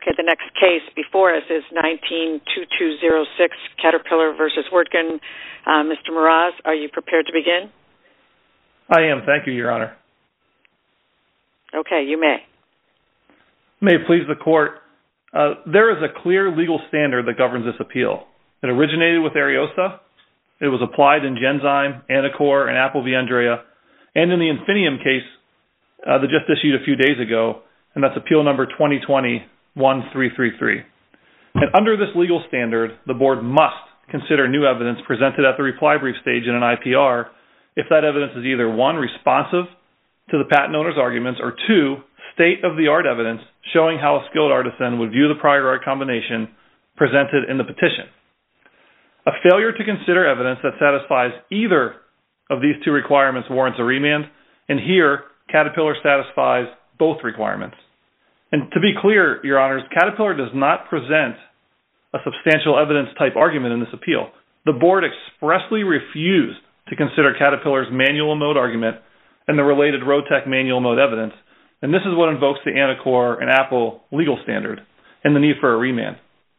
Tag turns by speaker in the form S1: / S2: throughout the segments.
S1: Okay, the next case before us is 19-2206, Caterpillar versus Wirtgen. Mr. Meraz, are you prepared to begin?
S2: I am. Thank you, Your Honor.
S1: Okay, you may.
S2: May it please the Court, there is a clear legal standard that governs this appeal. It originated with Ariosa. It was applied in Genzyme, Anacor, and Apple v. Andrea, and in the Infinium case that just issued a few days ago, and that's appeal number 2020-1333. And under this legal standard, the Board must consider new evidence presented at the reply brief stage in an IPR if that evidence is either, one, responsive to the patent owner's arguments, or two, state-of-the-art evidence showing how a skilled artisan would view the prior art combination presented in the petition. A failure to consider evidence that satisfies either of these two requirements warrants a remand, and here, Caterpillar satisfies both requirements. And to be clear, Your Honors, Caterpillar does not present a substantial evidence type argument in this appeal. The Board expressly refused to consider Caterpillar's manual mode argument and the related Rotec manual mode evidence, and this is what invokes the Anacor and Apple legal standard and the need for a remand.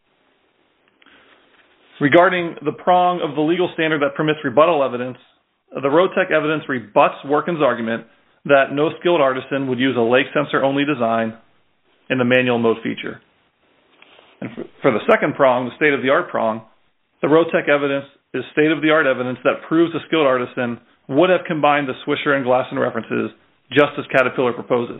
S2: Regarding the prong of the legal standard that permits rebuttal evidence, the Rotec evidence rebuts Wirtgen's argument that no skilled artisan would use a lake sensor-only design in the manual mode feature. And for the second prong, the state-of-the-art prong, the Rotec evidence is state-of-the-art evidence that proves a skilled artisan would have combined the Swisher and Glasson references just as Caterpillar proposes.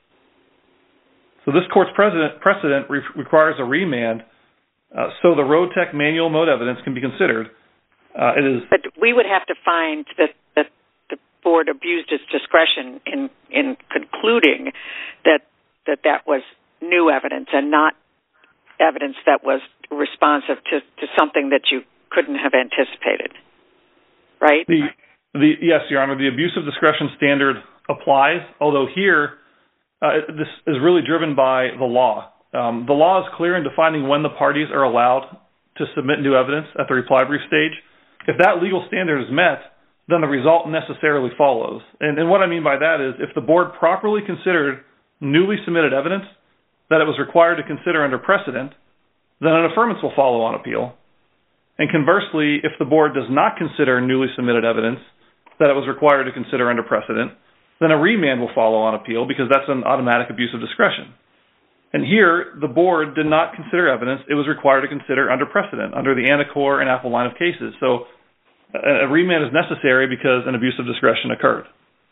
S2: So this court's precedent requires a remand so the Rotec manual mode evidence can be considered.
S1: But we would have to find that the Board abused its discretion in concluding that was new evidence and not evidence that was responsive to something that you couldn't have anticipated, right?
S2: Yes, Your Honor, the abuse of discretion standard applies, although here this is really driven by the law. The law is clear in defining when the parties are allowed to submit new evidence at the reply brief stage. If that legal standard is met, then the result necessarily follows. And what I mean by that is if the Board properly considered newly submitted evidence that it was required to consider under precedent, then an affirmance will follow on appeal. And conversely, if the Board does not consider newly submitted evidence that it was required to consider under precedent, then a remand will follow on appeal because that's an automatic abuse of discretion. And here, the Board did not consider evidence it was required to consider under precedent, under the Anacor and Apple line of cases. So a remand is necessary because an abuse of discretion occurred.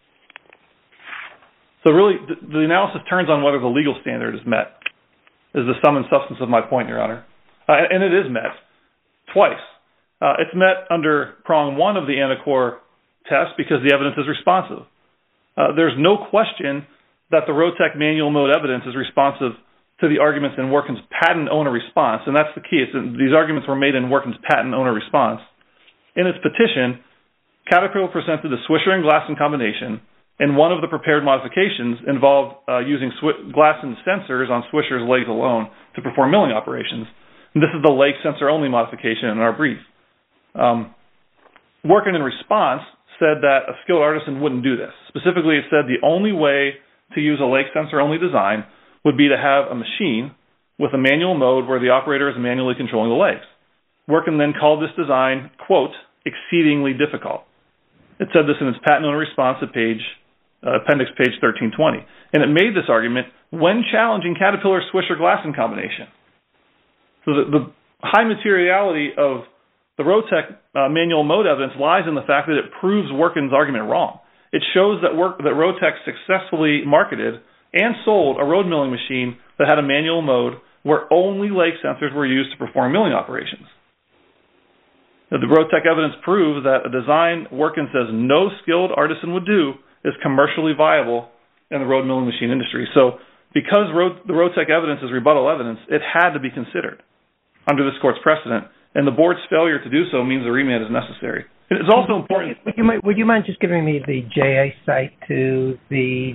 S2: So really, the analysis turns on whether the legal standard is met, is the sum and substance of my point, Your Honor. And it is met twice. It's met under prong one of the Anacor test because the evidence is responsive. There's no question that the Rotec manual mode evidence is responsive to the arguments in Wirtgen's patent owner response, and that's the key. These arguments were made in Wirtgen's patent owner response. In its petition, Caterpillar presented the Swisher and Glasson combination, and one of the prepared modifications involved using Glasson sensors on Swisher's legs alone to perform milling operations. And this is the leg sensor-only modification in our brief. Wirtgen, in response, said that a skilled artisan wouldn't do this. Specifically, it said the only way to use a leg sensor-only design would be to have a machine with a manual mode where the operator is manually controlling the legs. Wirtgen then called this design, quote, exceedingly difficult. It said this in its patent owner response at appendix page 1320. And it made this argument when challenging Caterpillar's Swisher-Glasson combination. So the high materiality of the Rotec manual mode evidence lies in the fact that it proves Wirtgen's argument wrong. It shows that Rotec successfully marketed and sold a road milling machine that had a manual mode where only leg sensors were used to perform milling operations. The Rotec evidence proves that a design Wirtgen says no skilled artisan would do is commercially viable in the road milling machine industry. So because the Rotec evidence is rebuttal evidence, it had to be considered under this court's precedent, and the Board's failure to do so means a remand is necessary. It's also important...
S3: Would you mind just giving me the JA site to the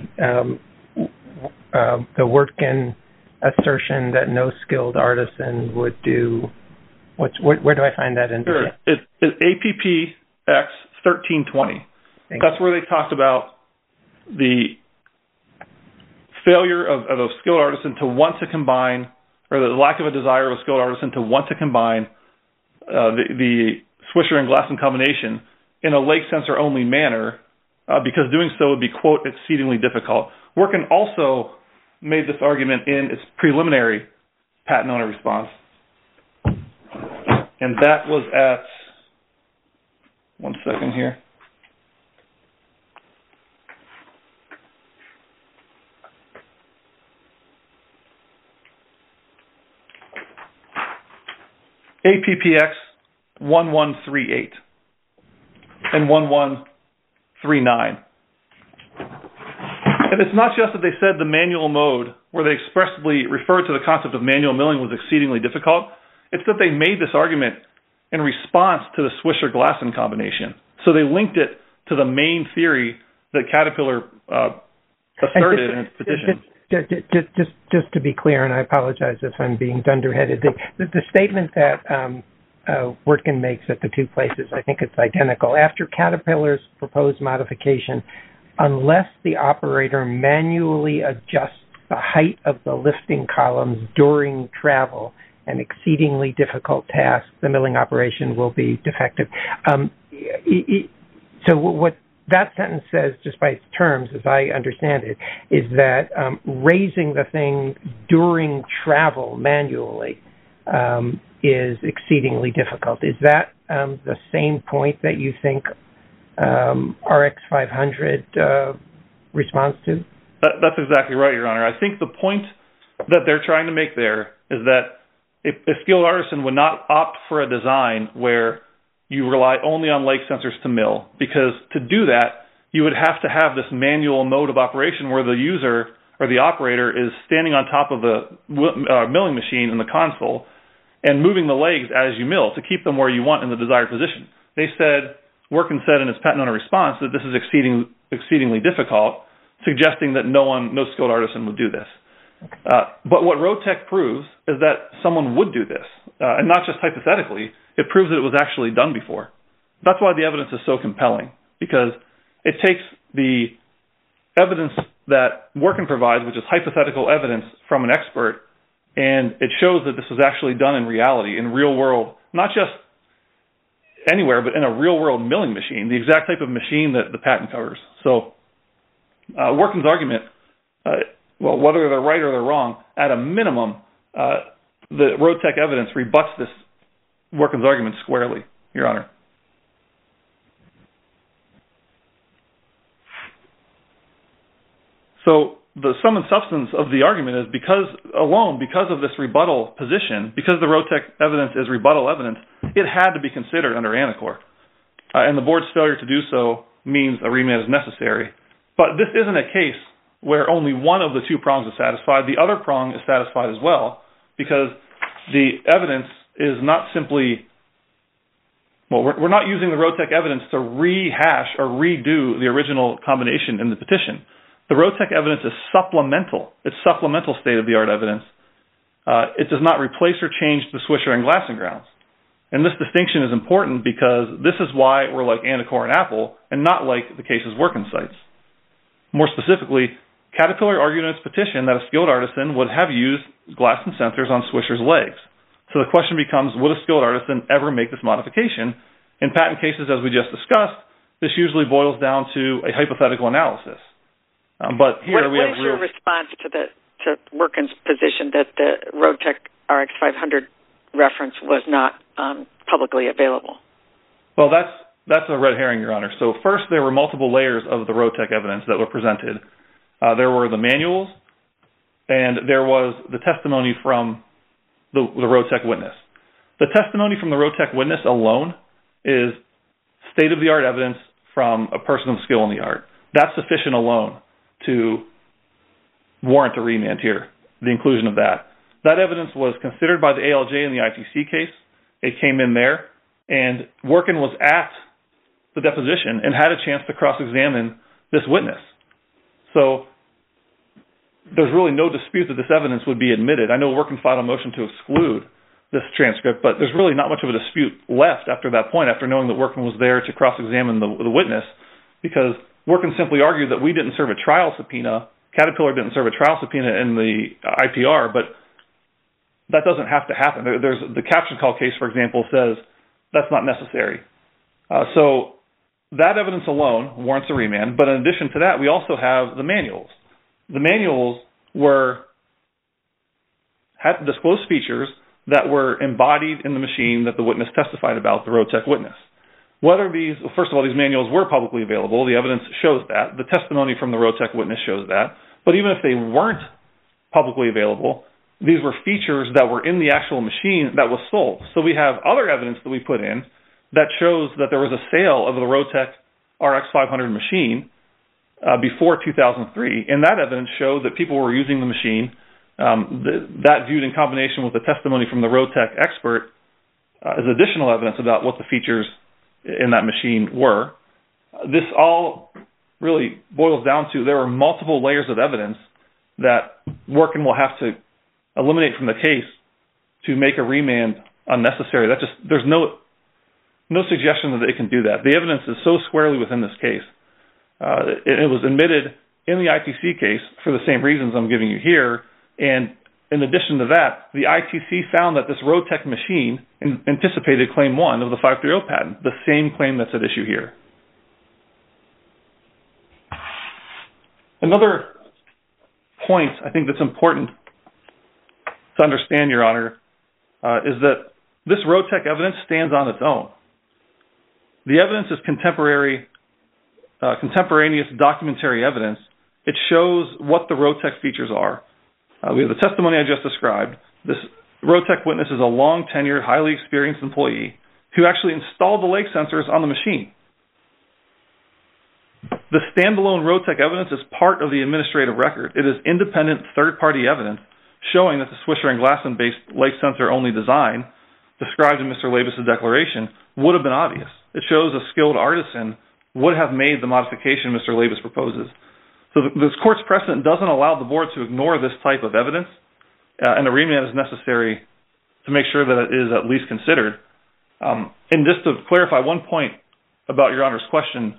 S3: Wirtgen assertion that no skilled artisan would do? Where do I find that in?
S2: Sure. It's APPX 1320. That's where they talked about the failure of a skilled artisan to want to combine or the lack of a desire of a skilled artisan to want to combine the Swisher and Glasson combination in a lake sensor only manner, because doing so would be, quote, exceedingly difficult. Workin also made this argument in its preliminary patent owner response, and that was at, one second here, APPX 1138 and 1139. And it's not just that they said the manual mode, where they expressly referred to the concept of manual milling, was exceedingly difficult. It's that they made this argument in response to the Swisher-Glasson combination. So they linked it to the main theory that Caterpillar asserted in its petition.
S3: Just to be clear, and I apologize if I'm being dunderheaded, the statement that Wirtgen makes at the two places, I think it's identical. After Caterpillar's proposed modification, unless the operator manually adjusts the height of the lifting columns during travel, an exceedingly difficult task, the milling operation will be defective. So what that sentence says, just by its terms, as I understand it, is that raising the thing during travel manually is exceedingly difficult. Is that the same point that you think RX500 responds to?
S2: That's exactly right, Your Honor. I think the point that they're trying to make there is that a skilled artisan would not opt for a design where you rely only on lake sensors to mill, because to do that, you would have to have this manual mode of operation where the user or the operator is standing on top of the milling machine in the console and moving the legs as you mill to keep them where you want in the desired position. They said, Wirtgen said in his patent owner response, that this is exceedingly difficult, suggesting that no skilled artisan would do this. But what Rotec proves is that someone would do this, and not just hypothetically. It proves that it was actually done before. That's why the evidence is so compelling, because it takes the evidence that Wirtgen provides, which is hypothetical evidence from an expert, and it shows that this was actually done in reality, in real world, not just anywhere, but in a real world milling machine, the exact type of machine that the patent covers. So Wirtgen's argument, well, whether they're right or they're wrong, at a minimum, the Rotec evidence rebuts this Wirtgen's argument squarely, Your Honor. So the sum and substance of the argument is because of this rebuttal position, because the Rotec evidence is rebuttal evidence, it had to be considered under Anacor. And the board's failure to do so means a remand is necessary. But this isn't a case where only one of the two prongs is satisfied. The other prong is satisfied as well, because the evidence is not simply, well, we're not using the Rotec evidence to rehash or redo the original combination in the petition. The Rotec evidence is supplemental. It's supplemental state-of-the-art evidence. It does not replace or change the Swisher and Glasson grounds. And this distinction is important because this is why we're like Anacor and Apple and not like the cases Wirtgen cites. More specifically, Caterpillar argued in its petition that a skilled artisan would have used Glasson sensors on Swisher's legs. So the question becomes, would a skilled artisan ever make this modification? In patent cases, as we just discussed, this usually boils down to a hypothetical analysis. But here we have
S1: your response to Wirtgen's position that the Rotec RX500 reference was not publicly available?
S2: Well, that's a red herring, Your Honor. So first, there were multiple layers of the Rotec evidence that were presented. There were the manuals, and there was the testimony from the Rotec witness. The testimony from the Rotec witness alone is state-of-the-art evidence from a person of skill in the art. That's sufficient alone to warrant a remand here, the inclusion of that. That evidence was considered by the ALJ in the ITC case. It came in there, and Wirtgen was at the deposition and had a chance to cross-examine this witness. So there's really no dispute that this evidence would be admitted. I know Wirtgen filed a motion to exclude this transcript, but there's really not much of a dispute left after that point, after knowing that Wirtgen was there to cross-examine the witness, because Wirtgen simply argued that we didn't serve a trial subpoena, Caterpillar didn't serve a trial subpoena in the IPR, but that doesn't have to happen. There's the caption call case, for example, says that's not necessary. So that evidence alone warrants a remand. But in addition to that, we also have the manuals. The manuals had disclosed features that were embodied in the machine that the witness testified about, the Rotec witness. Whether these, first of all, these manuals were publicly available, the evidence shows that. The testimony from the Rotec witness shows that. But even if they weren't publicly available, these were features that were in the actual machine that was sold. So we have other evidence that we put in that shows that there was a sale of the Rotec RX500 machine before 2003, and that evidence showed that people were using the machine. That viewed in combination with the testimony from the Rotec expert as additional evidence about what the features in that machine were. This all really boils down to there are multiple layers of evidence that Workin will have to eliminate from the case to make a remand unnecessary. There's no suggestion that they can do that. The evidence is so squarely within this case. It was admitted in the ITC case for the same reasons I'm giving you here. And in addition to that, the ITC found that this Rotec machine anticipated Claim 1 of the 530 patent, the same claim that's at issue here. Another point I think that's important to understand, Your Honor, is that this Rotec evidence stands on its own. The evidence is contemporaneous documentary evidence. It shows what the Rotec features are. We have the testimony I just described. This Rotec witness is a long-tenured, highly experienced employee who actually installed the lake sensors on the machine. The standalone Rotec evidence is part of the administrative record. It is independent third-party evidence showing that the Swisher and Glasson-based lake sensor-only design described in Mr. Labus' declaration would have been obvious. It shows a skilled artisan would have made the modification Mr. Labus proposes. So this court's precedent doesn't allow the board to ignore this type of evidence, and a remand is necessary to make sure that it is at least considered. And just to clarify one point about Your Honor's question,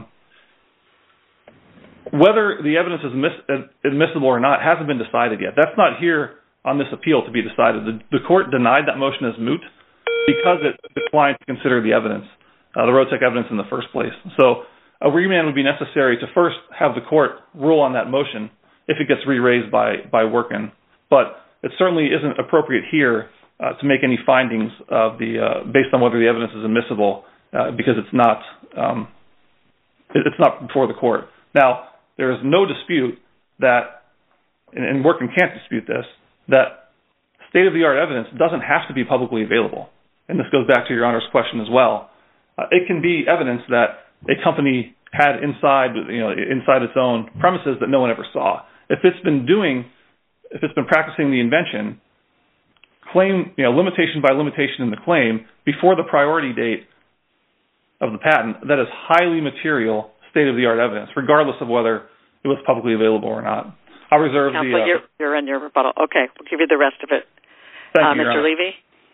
S2: whether the evidence is admissible or not hasn't been decided yet. That's not here on this appeal to be decided. The court denied that motion as moot because it declined to consider the evidence, the Rotec evidence in the first place. So a remand would be necessary to first have the court rule on that motion if it gets re-raised by Workin. But it certainly isn't appropriate here to make any findings of based on whether the evidence is admissible because it's not before the court. Now, there is no dispute that, and Workin can't dispute this, that state-of-the-art evidence doesn't have to be publicly available. And this goes back to Your Honor's question as well. It can be evidence that a company had inside its own premises that no one ever saw. If it's been practicing the invention, limitation by limitation in the claim before the priority date of the patent, that is highly material state-of-the-art evidence, regardless of whether it was publicly available or not. I'll reserve
S1: Counsel, you're in your rebuttal. Okay, we'll give you the rest of it.
S2: Thank you,
S1: Mr. Levy?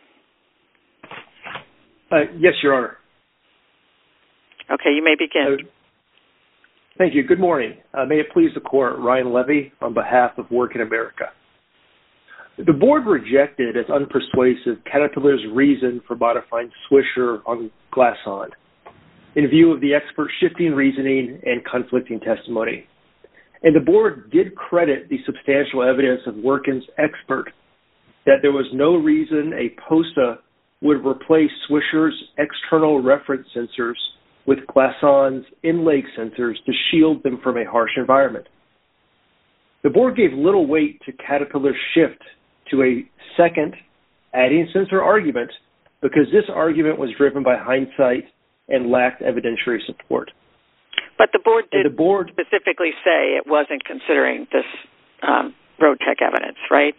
S4: Yes, Your Honor.
S1: Okay, you may begin.
S4: Thank you. Good morning. May it please the Court, Ryan Levy on behalf of Workin America. The Board rejected as unpersuasive Caterpillar's reason for modifying Swisher on Glasson in view of the expert shifting reasoning and conflicting testimony. And the Board did credit the substantial evidence of Workin's expert that there was no reason a POSA would replace Swisher's external reference sensors with Glasson's in-lake sensors to shield them from a harsh environment. The Board gave little weight to Caterpillar's shift to a second adding sensor argument because this argument was driven by hindsight and lacked evidentiary support.
S1: But the Board did specifically say it wasn't considering this Rotec evidence, right?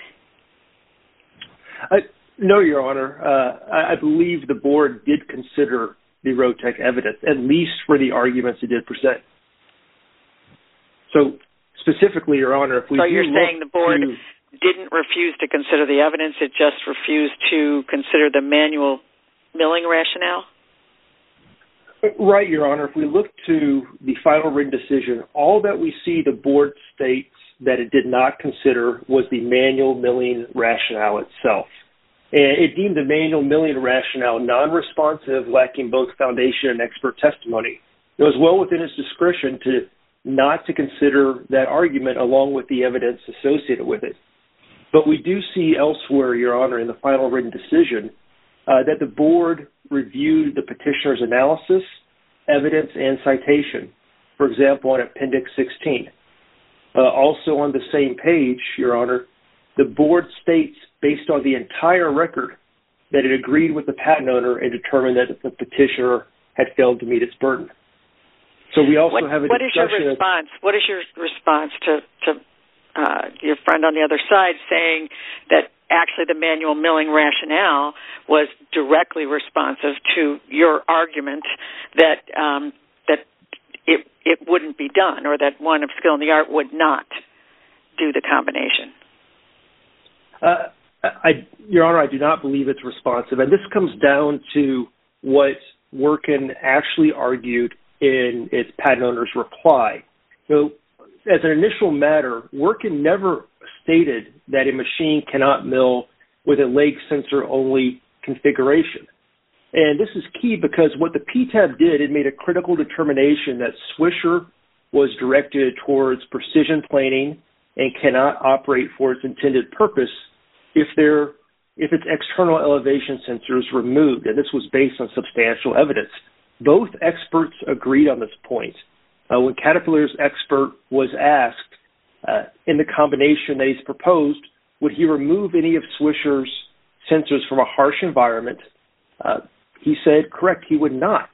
S4: No, Your Honor. I believe the Board did consider the Rotec evidence, at least for the arguments it did present. So, specifically, Your Honor, if we
S1: So you're saying the Board didn't refuse to consider the evidence, it just refused to consider the manual milling rationale?
S4: Right, Your Honor. If we look to the final written decision, all that we see the Board states that it did not consider was the manual milling rationale itself. And it deemed the manual milling rationale non-responsive, lacking both foundation and expert testimony. It was well within its discretion not to consider that argument along with the evidence associated with it. But we do see elsewhere, Your Honor, in the final written decision, that the board reviewed the petitioner's analysis, evidence, and citation. For example, on Appendix 16. Also on the same page, Your Honor, the board states, based on the entire record, that it agreed with the patent owner and determined that the petitioner had failed to meet its burden. So we also have a discussion.
S1: What is your response to your friend on the other side saying that actually the manual milling rationale was directly responsive to your argument that it wouldn't be done, or that one of skill in the art would not do the combination?
S4: Your Honor, I do not believe it's responsive. And this comes down to what Workin actually argued in its patent owner's reply. So, as an initial matter, Workin never stated that a machine cannot mill with a leg sensor-only configuration. And this is key because what the PTAB did, it made a critical determination that Swisher was directed towards precision planing and cannot operate for its intended purpose if its external elevation sensor is removed. And this was based on substantial evidence. Both experts agreed on this point. When Caterpillar's expert was asked in the combination that he's proposed, would he remove any of Swisher's sensors from a harsh environment, he said, correct, he would not.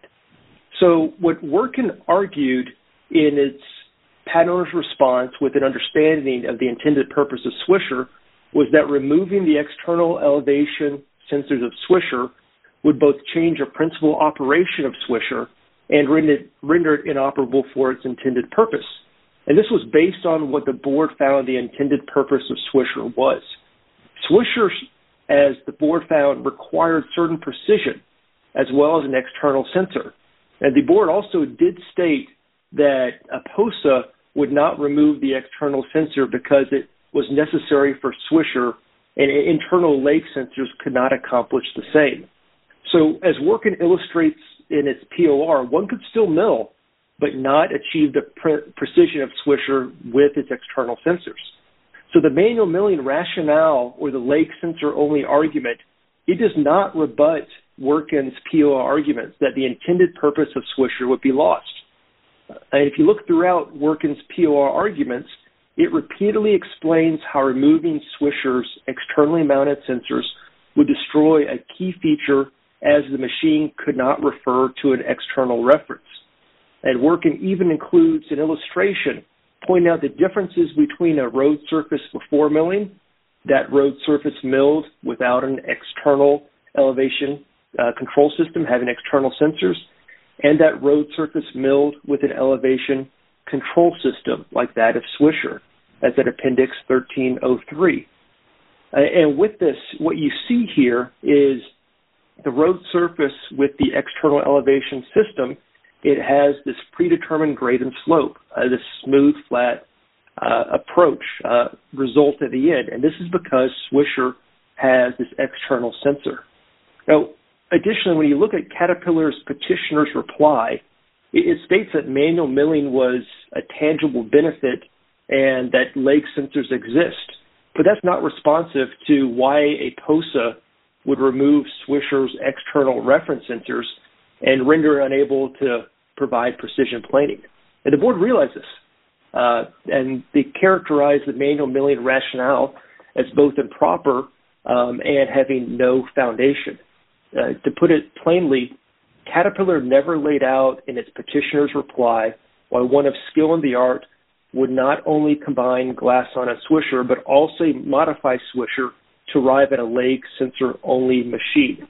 S4: So what Workin argued in its patent owner's response with an understanding of the intended purpose of Swisher was that removing the external elevation sensors of Swisher would both change a principal operation of Swisher and render it inoperable for its intended purpose. And this was based on what the board found the intended purpose of Swisher was. Swisher, as the board found, required certain precision as well as an external sensor. And the board also did state that a POSA would not remove the external sensor because it was necessary for Swisher, and internal leg sensors could not accomplish the same. So as Workin illustrates in its POR, one could still mill, but not achieve the precision of Swisher with its external sensors. So the manual milling rationale or the leg sensor only argument, it does not rebut Workin's POR arguments that the intended purpose of Swisher would be lost. And if you look throughout Workin's POR arguments, it repeatedly explains how removing Swisher's externally mounted sensors would destroy a key feature as the machine could not refer to an external reference. And Workin even includes an illustration pointing out the differences between a road surface before milling, that road surface milled without an external elevation control system having external sensors, and that road surface milled with an elevation control system like that of Swisher. That's at Appendix 1303. And with this, what you see here is the road surface with the external elevation system. It has this predetermined grade and slope, this smooth, flat approach result at the end. And this is because Swisher has this external sensor. Now, additionally, when you look at Caterpillar's petitioner's reply, it states that manual milling was a tangible benefit and that leg sensors exist. But that's not responsive to why a POSA would remove Swisher's external reference sensors and render it unable to provide precision planing. And the board realized this, and they characterized the manual milling rationale as both improper and having no foundation. To put it plainly, Caterpillar never laid out in its petitioner's reply why one of skill in the art would not only combine glass on a Swisher, but also modify Swisher to arrive at a leg sensor-only machine.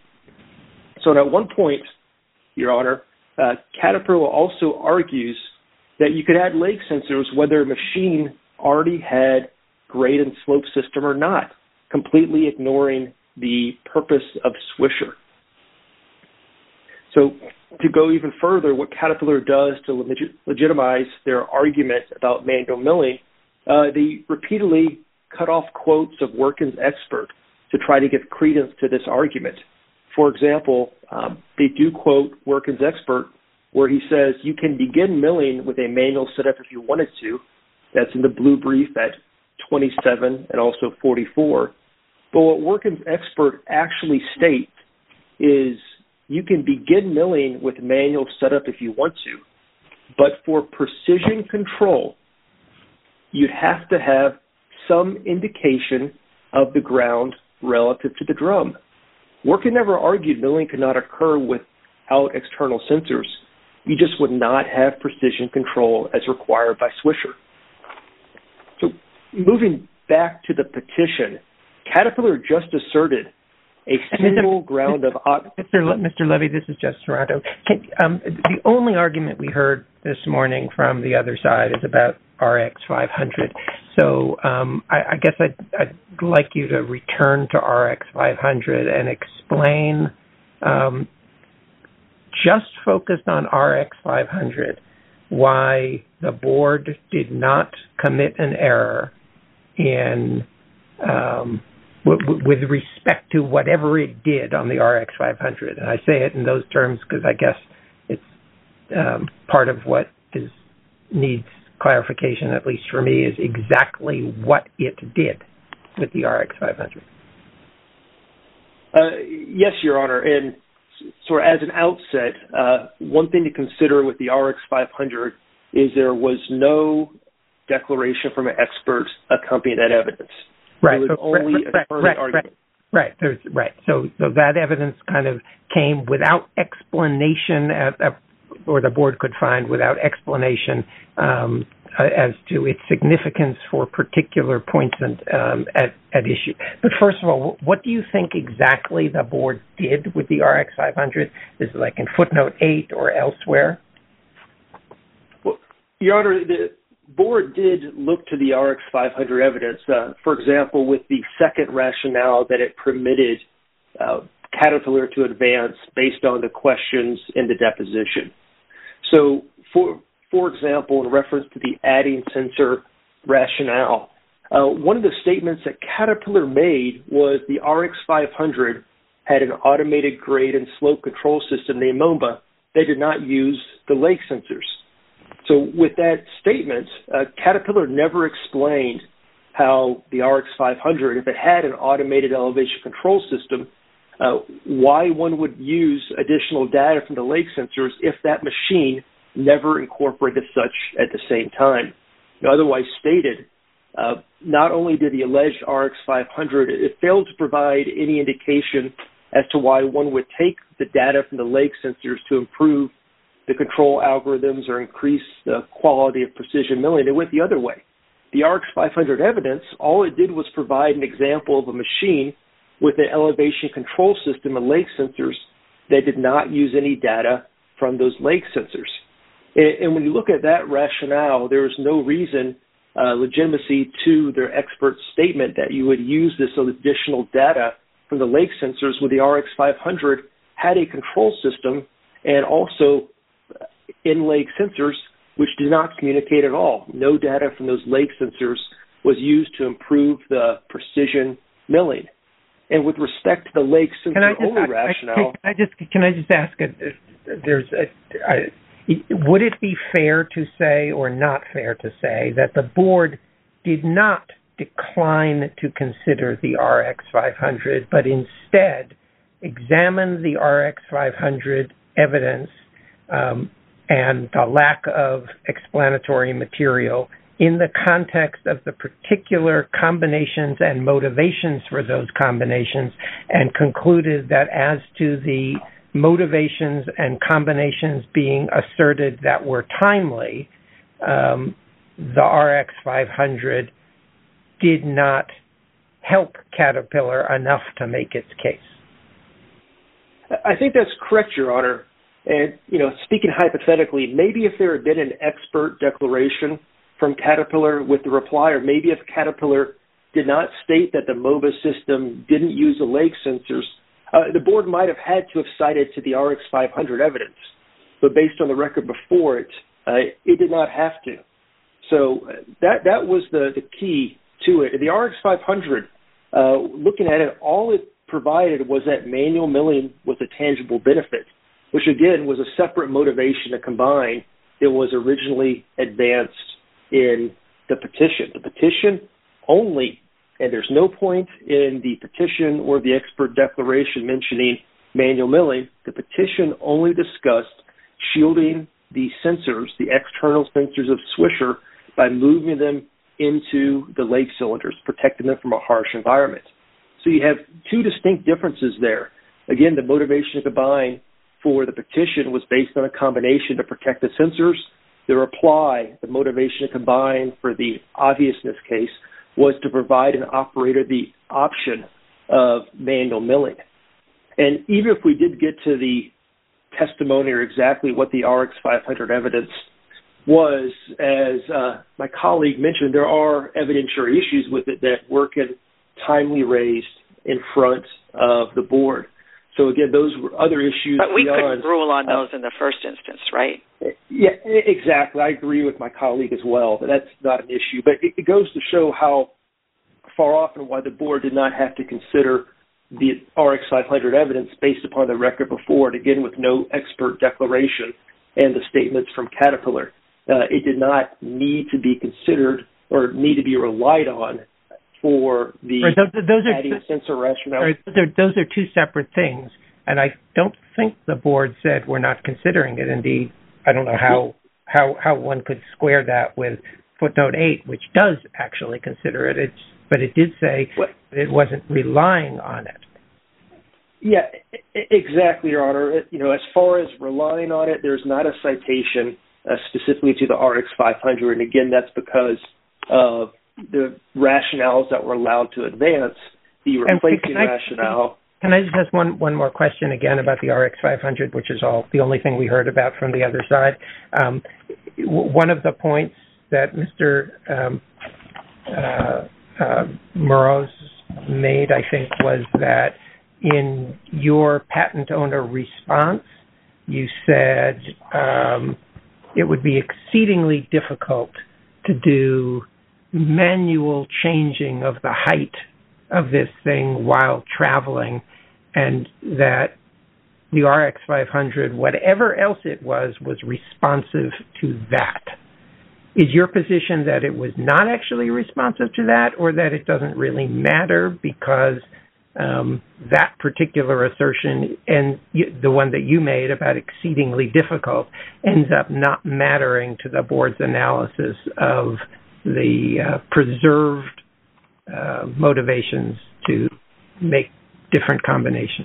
S4: So at one point, Your Honor, Caterpillar also argues that you could add leg sensors whether a machine already had grade and slope system or not, completely ignoring the purpose of Swisher. So to go even further, what Caterpillar does to legitimize their argument about manual milling They repeatedly cut off quotes of Wirtgen's expert to try to give credence to this argument. For example, they do quote Wirtgen's expert where he says, you can begin milling with a manual setup if you wanted to. That's in the blue brief at 27 and also 44. But what Wirtgen's expert actually states is you can begin milling with manual setup if you want to, but for precision control, you'd have to have some indication of the ground relative to the drum. Wirtgen never argued milling could not occur without external sensors. You just would not have precision control as required by Swisher. So moving back to the petition, Caterpillar just asserted a single ground of...
S3: Mr. Levy, this is Jess Toronto. The only argument we heard this morning from the other side is about RX 500. So I guess I'd like you to return to RX 500 and explain, just focused on RX 500, why the board did not commit an error in with respect to whatever it did on the RX 500. And I say it in those terms because I guess it's part of what needs clarification, at least for me, is exactly what it did with the RX 500.
S4: Yes, Your Honor. And so as an outset, one thing to consider with the RX 500 is there was no declaration from an expert accompanying that evidence.
S3: Right.
S4: It was only an affirmative argument.
S3: Right. So that evidence kind of came without explanation, or the board could find without explanation as to its significance for particular points at issue. But first of all, what do you think exactly the board did with the RX 500? Is it like in footnote 8 or elsewhere?
S4: Well, Your Honor, the board did look to the RX 500 evidence, for example, with the second rationale that it permitted Caterpillar to advance based on the questions in the deposition. So, for example, in reference to the adding sensor rationale, one of the statements that Caterpillar made was the RX 500 had an automated grade and slope control system named MOMBA. They did not use the lake sensors. So with that statement, Caterpillar never explained how the RX 500, if it had an automated elevation control system, why one would use additional data from the lake sensors if that machine never incorporated such at the same time. Otherwise stated, not only did the alleged RX 500, it failed to provide any indication as to why one would take the data from the lake sensors to improve the control algorithms or increase the quality of precision milling. It went the other way. The RX 500 evidence, all it did was provide an example of a machine with an elevation control system and lake sensors that did not use any data from those lake sensors. And when you look at that rationale, there is no reason, legitimacy to their expert statement that you would use this additional data from the lake sensors when the RX 500 had a control system and also in lake sensors which did not communicate at all. No data from those lake sensors was used to improve the precision milling. And with respect to the lake sensor only rationale,
S3: can I just ask? Would it be fair to say, or not fair to say, that the board did not decline to consider the RX 500, but instead examined the RX 500 evidence and the lack of explanatory material in the context of the particular combinations and motivations for those combinations, and concluded that as to the motivations and combinations being asserted that were timely, the RX 500 did not help Caterpillar enough to make its case?
S4: I think that's correct, Your Honor. And, speaking hypothetically, maybe if there had been an expert declaration from Caterpillar with the reply, or maybe if Caterpillar did not state that the MOBA system didn't use the lake sensors, the board might have had to have cited to the RX 500 evidence. But based on the record before it, it did not have to. So that was the key to it. The RX-500, looking at it, all it provided was that manual milling was a tangible benefit, which again was a separate motivation to combine that was originally advanced in the petition. The petition only, and there's no point in the petition or the expert declaration mentioning manual milling, the petition only discussed shielding the sensors, the external sensors of Swisher, by moving them into the lake cylinders, protecting them from a harsh environment. So you have two distinct differences there. Again, the motivation to combine for the petition was based on a combination to protect the sensors. The reply, the motivation to combine for the obviousness case, was to provide an operator the option of manual milling. And even if we did get to the testimony or exactly what the RX-500 evidence was, as my colleague mentioned, there are evidentiary issues with it that Wirtgen timely raised in front of the board. So again, those were other issues.
S1: But we couldn't rule on those in the first instance, right?
S4: Yeah, exactly. I agree with my colleague as well. That's not an issue. But it goes to show how far off and why the board did not have to consider the RX-500 evidence based upon the record before it, again, with no expert declaration and the statements from Caterpillar. It did not need to be considered or need to be relied on for the adding sensor rationale.
S3: Those are two separate things, and I don't think the board said we're not considering it. Indeed, I don't know how one could square that with footnote 8, which does actually consider it. But it did say it wasn't relying on it.
S4: Yeah, exactly, Your Honor. As far as relying on it, there's not a citation specifically to the RX-500, and again, that's because of the rationales that were allowed to advance, the replacing rationale.
S3: Can I just ask one more question again about the RX-500, which is the only thing we heard about from the other side? One of the points that Mr. Moroz made, I think, was that in your patent owner response, you said it would be exceedingly difficult to do manual changing of the height of this thing while traveling, and that the RX-500, whatever else it was responsive to that. Is your position that it was not actually responsive to that, or that it doesn't really matter because that particular assertion and the one that you made about exceedingly difficult ends up not mattering to the board's analysis of the preserved motivations to make different combinations?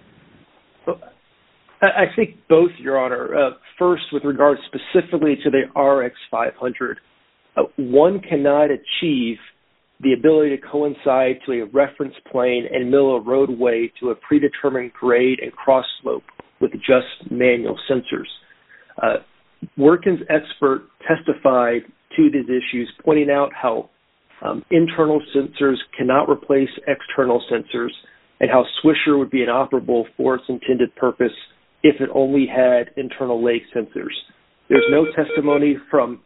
S4: I think both, Your Honor. First, with regard specifically to the RX-500, one cannot achieve the ability to coincide to a reference plane and mill a roadway to a predetermined grade and cross slope with just manual sensors. Wirtgen's expert testified to these issues, pointing out how internal sensors cannot replace external sensors and how Swisher would be inoperable for its intended purpose if it only had internal lake sensors. There's no testimony from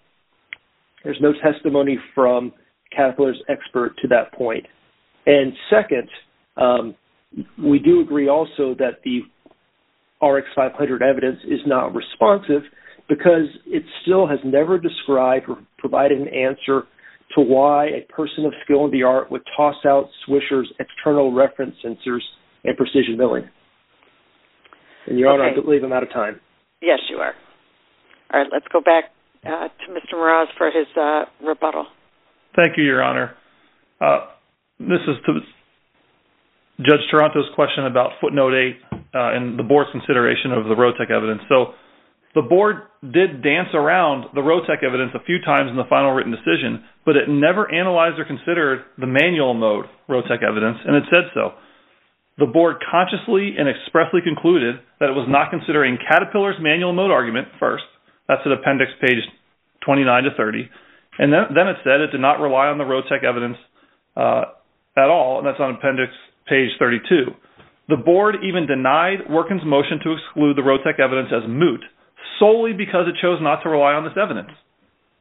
S4: Caterpillar's expert to that point. And second, we do agree also that the RX-500 evidence is not responsive because it still has never described or provided an answer to why a person of skill in the art would toss out Swisher's external reference sensors and precision milling. And, Your Honor, I believe I'm out of time.
S1: Yes, you are. All right, let's go back to Mr. Moroz for his rebuttal.
S2: Thank you, Your Honor. This is to Judge Toronto's question about footnote 8 and the board's consideration of the Rotec evidence. So the board did dance around the Rotec evidence a few times in the final written decision, but it never analyzed or considered the manual mode Rotec evidence, and it said so. The board consciously and expressly concluded that it was not considering Caterpillar's manual mode argument first. That's at appendix page 29 to 30. And then it said it did not rely on the Rotec evidence at all, and that's on appendix page 32. The board even denied Wirtgen's motion to exclude the Rotec evidence as moot solely because it chose not to rely on this evidence.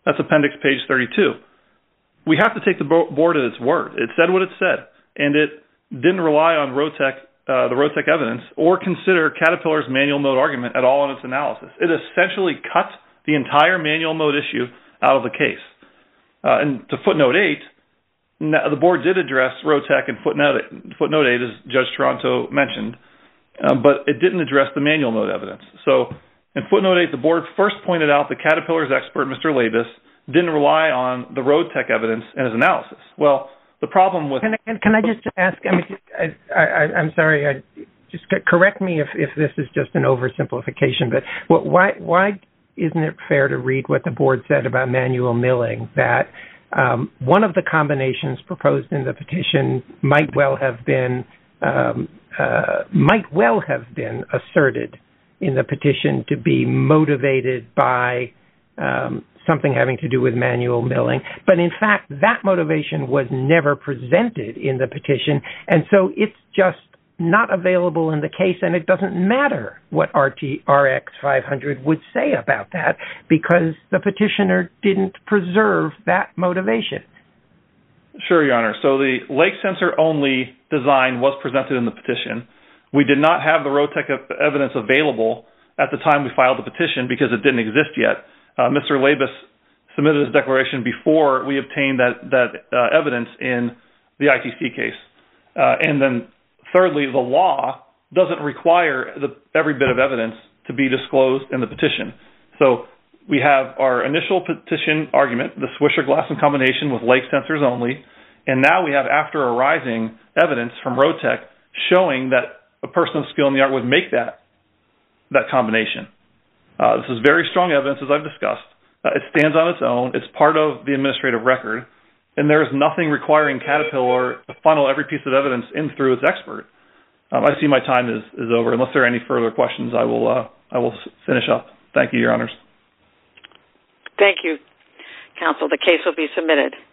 S2: That's appendix page 32. We have to take the board at its word. It said what it said, and it didn't rely on the Rotec evidence or consider Caterpillar's manual mode argument at all in its analysis. It essentially cut the entire manual mode issue out of the case. And to footnote 8, the board did address Rotec in footnote 8, as Judge Toronto mentioned, but it didn't address the manual mode evidence. So in footnote 8, the board first pointed out that Caterpillar's expert, Mr. Labus, didn't rely on the Rotec evidence in his analysis. Well, the problem with...
S3: Can I just ask, I'm sorry, just correct me if this is just an oversimplification, but why isn't it fair to read what the board said about manual milling, that one of the combinations proposed in the petition might well have been asserted in the petition to be motivated by something having to do with manual milling, but in fact that motivation was never presented in the petition, and so it's just not available in the case, and it doesn't matter what RX 500 would say about that because the petitioner didn't preserve that motivation.
S2: Sure, Your Honor. So the lake sensor only design was presented in the petition. We did not have the Rotec evidence available at the time we filed the petition because it didn't exist yet. Mr. Labus submitted his declaration before we obtained that evidence in the ITC case. And then thirdly, the law doesn't require every bit of evidence to be disclosed in the petition. So we have our initial petition argument, the Swisher glass in combination with lake sensors only, and now we have after arising evidence from Rotec showing that a person of skill in the art would make that combination. This is very strong evidence, as I've discussed. It stands on its own. It's part of the administrative record, and there is nothing requiring Caterpillar to funnel every piece of evidence in through its expert. I see my time is over. Unless there are any further questions, I will finish up. Thank you, Your Honors.
S1: Thank you, Counsel. The case will be submitted.